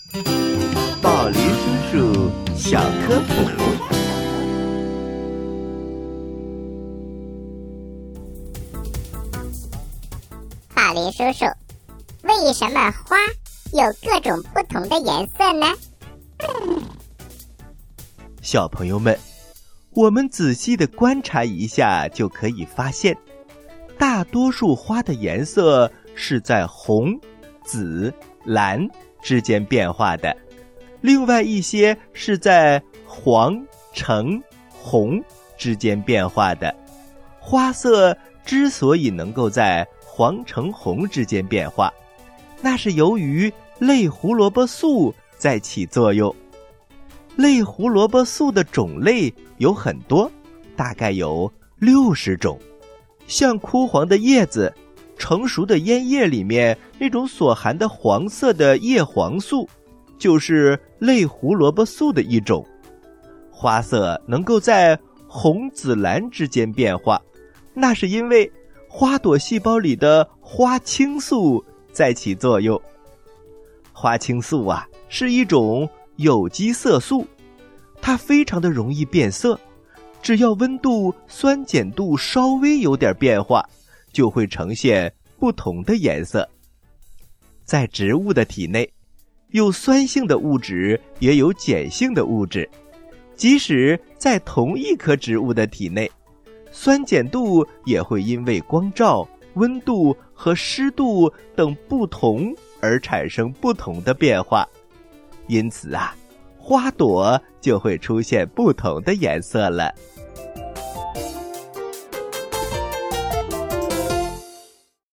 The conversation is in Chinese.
宝林叔叔小科普。 宝林叔叔，为什么花有各种不同的颜色呢？ 小朋友们，我们仔细地观察一下就可以发现，大多数花的颜色是在红、紫、蓝之间变化的，另外一些是在黄、橙、红之间变化的。花色之所以能够在黄、橙、红之间变化，那是由于类胡萝卜素在起作用。类胡萝卜素的种类有很多，大概有60种。像枯黄的叶子，成熟的烟叶里面那种所含的黄色的叶黄素，就是类胡萝卜素的一种。花色能够在红、紫、蓝之间变化，那是因为花朵细胞里的花青素在起作用。花青素啊，是一种有机色素，它非常的容易变色，只要温度、酸碱度稍微有点变化，就会呈现不同的颜色。在植物的体内，有酸性的物质，也有碱性的物质。即使在同一棵植物的体内，酸碱度也会因为光照、温度和湿度等不同而产生不同的变化。因此啊，花朵就会出现不同的颜色了。